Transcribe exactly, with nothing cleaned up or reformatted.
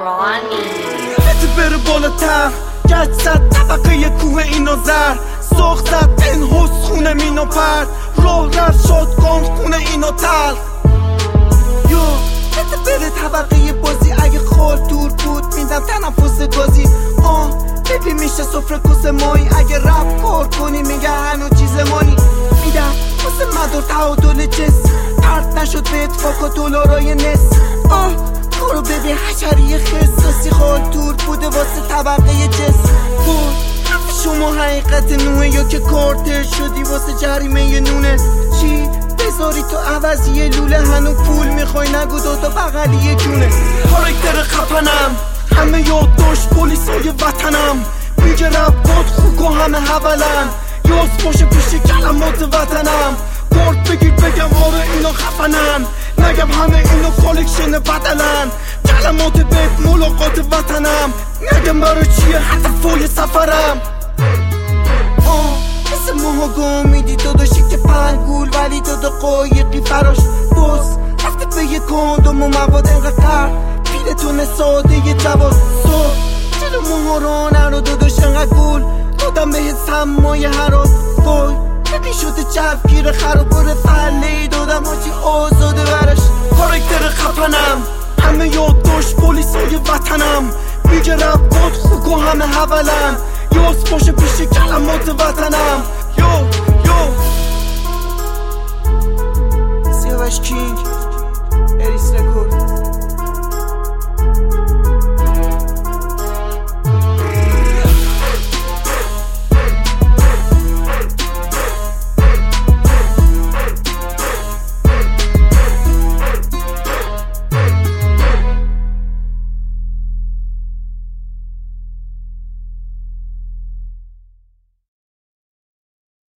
بده بره بالاتر گچ زد طبقه کوه اینو زر ساخت زد این حس خونه مینو پرد راه رفت شادگان خونه اینو تل یو بده بره طبقه بازی اگه خال دور بود میدم تنفس گازی آه ببین میشه سفره کوسه مایی اگه رپ کار کنی میگه هنو چیز مانی میدم واسه مدار تعادل جس پرد نشد به اتفاق و دلارای نس آه کارو ببین حشری خصاصی خال دور بوده واسه طبقه جس بود شما حقیقت نوه یا که کارتر شدی واسه جریمه یه نونه چی بذاری تو عوضی یه لوله هنو پول میخوای نگو دادا بغلی یه جونه کاراکتر خفنم همه یاد داشت پلیسای وطنم میگه رب باد خوک و همه حولن یاز باشه پیش کلمات وطنم کارت بگیر بگم آره اینا خفنن نگم همه اینا کالکشن بدلن کلمات بهت ملاقات وطنم نگم برای چیه هدفای سفرم آه مثل ماها میدی داداشی که پنگول ولی دادا قایقی فراش باز رفته به یه کاندوم و مواد انقدر پیلتون ساده یه جواد صبح جلو ماها را نرو داداش انقدر گول دادم بهت سمای هرات وای ببین شده جوگیر خراباره فله دادم هاچی آزاده براش کاراکتر خفنم همه یاد داشت پلیسای وطنم میگه رب باد خوک و همه حولن یاس باشه پیش کلمات